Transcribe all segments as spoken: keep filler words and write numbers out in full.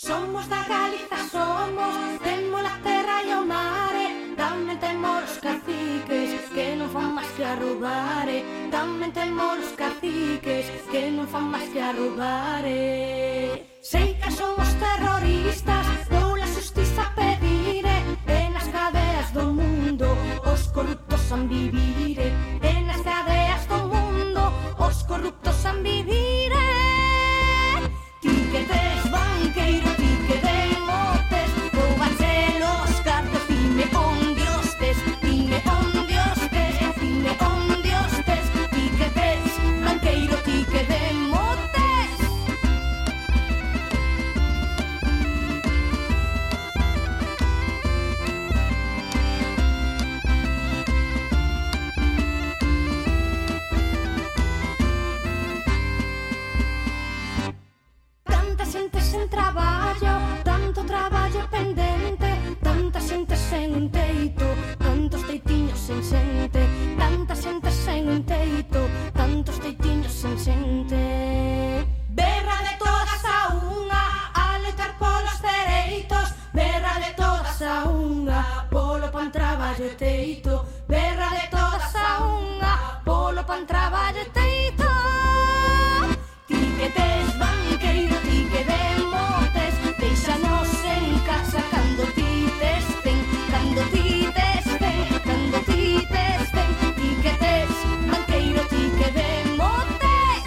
Somos da Galiza, somos, temos a terra e o mare. Tamén temos os caciques que non fan máis que a roubar. Tamén temos os caciques que non fan máis que a roubar. Sei que somos terroristas, vou a xustiza pedir. E nas cadeas do mundo os corruptos han vivir. E nas cadeas do mundo os corruptos han vivir. Ti que tes banqueiro, ti que de motes, roubache los cartos, dime onde os tes, dime onde os tes, dime onde os tes. Ti que tes banqueiro, ti que de motes. Tanta xente sen traballo, tanto traballo pendente, tanta xente sen un teito, tantos teitiños sen xente, tanta xente sen un teito, tantos teitiños sen xente. Berra de todas a unha, a loitar polos dereitos. Berra de todas a unha, polo pan, traballo e teito. Berra de todas a unha, polo pan, traballo e teito. Ti que tes banqueiro, ti que de motes, deixanos en casa cando ti tes ten, cando ti tes ten, cando ti tes ten. Ti que tes banqueiro, ti que de motes.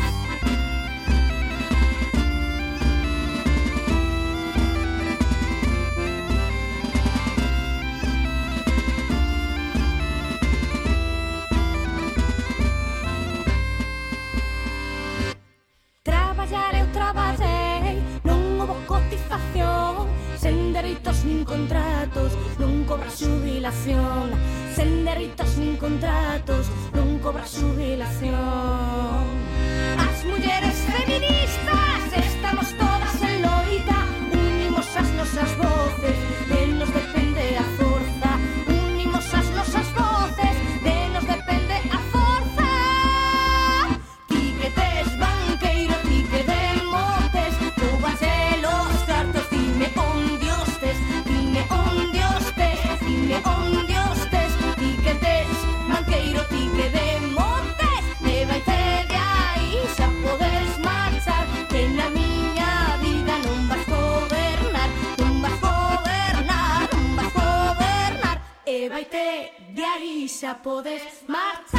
Traballar eu traballei, non houbo cotización, sen dereitos nin contratos, non cobra xubilación. Sen dereitos nin contratos, non cobra xubilación. As mulleres feministas estamos todas en loita, unimos as nosas voces, de nos depende a forza. Unimos as nosas voces, de nos depende a forza. Ti que tes banqueiro, ti que de motes, roubache los cartos, dime onde os tes, dime onde os tes, dime onde os tes. Ti que tes banqueiro, ti que de motes, levaite de aí, xa podes marchar, que na miña vida non vas gobernar, non vas gobernar, non vas gobernar. E vaite de aí, xa podes marchar.